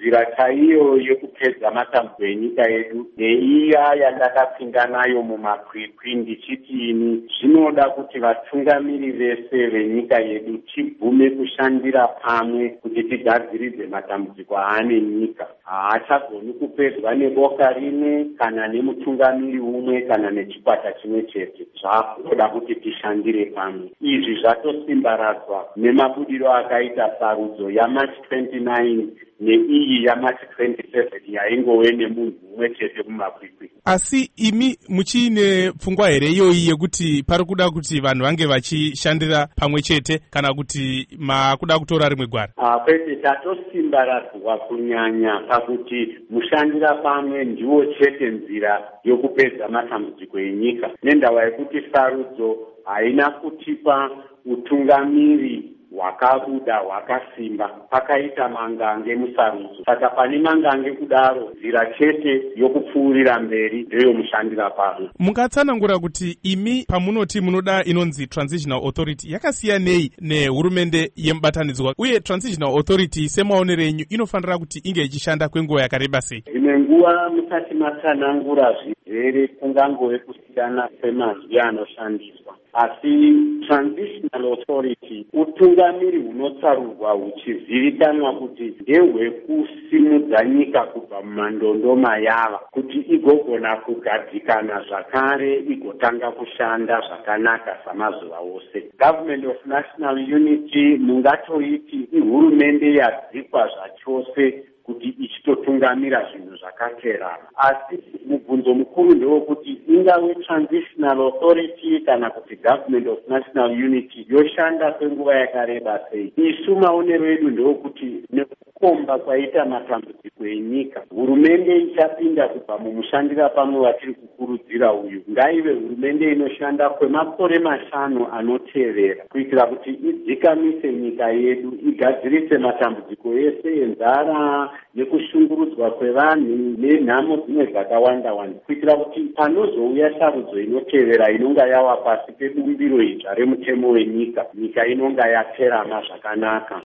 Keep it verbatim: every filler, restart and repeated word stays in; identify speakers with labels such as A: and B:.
A: nzira chaiyo yekupedza matambudziko enyika yedu neiya yandakapinda nayo mumakwikwi ndichitini, zvinoda kuti vatungamiri vese venyika yedu tibvume kushandira pamwe kuti tigadziridze matambudziko aane nyika. Haachagoni kupedzwa neboka rimwe kana nemutungamiri umwe kana nechikwata chimwe chete. Zvakutoda kuti tishandire pamwe. Izvi zvatosimbaradzwa nemabudiro akaita sarudzo yaMarch twenty-nine neiyi yaMarch twenty-seven yaingove nemunhu umwe chete mumakwikwi.
B: Asi imi muchiine pfungwa here iyoyi yekuti pari kuda kuti vanhu vange vachishandira pamwe chete kana kuti makuda kutora rimwe gwara?
A: Ah, kwete, tatosimbaradzwa kunyanya pakuti mushandira pamwe ndiwo chete nzira yokupedza matambudziko enyika. Nendawa yekuti sarudzo haina kutipa utungamiri hwakabuda hwakasimba, pakaita mangange musarudzo. Saka pane mangange kudaro, nzira chete yokupfuurira mberi ndeyomushandira pamwe.
B: Mungatsanangura kuti imi pamunoti munoda inonzi Transitional Authority yakasiyanei nehurumende yemubatanidzwa, uye Transitional Authority semaonero enyu inofanira kuti inge ichishanda kwenguva yakareba sei?
A: Imwe nguva musati matsanangura zvizere kungangove kusiyana kwemazwi anoshandiswa. Asi Transitional Authority utungamiri hunotsarurwa huchizivikanwa kuti ndehwekusimudza nyika kubva mumandondoma yava kuti igogona kugadzikana zvakare igotanga kushanda zvakanaka samazuva ose. Government of National Unity mungatoiti ihurumende yadzikwa zvachose kuti ichitotungamira zvinhu zvakaterana. Asi mubvunzo mukuru ndewekuti ingave Transitional Authority kana kuti Government of National Unity yoshanda kwenguva yakareba sei. Isu maonero edu ndewekuti nekukomba kwaita matambudziko enyika, hurumende ichapinda kubva mumushandira pamwe watiri kukurudzira uyu ngaive hurumende inoshanda kwemakore mashanu anotevera kuitira kuti idzikamise nyika yedu, igadzirise matambudziko ese enzara nekushungurudzwa kwevanhu nenhamo dzimwe dzakawanda wanda, kuitira kuti panozouya sarudzo inotevera inonga yava pasi pebumbiro idzva remutemo wenyika, nyika inonga yaterama zvakanaka.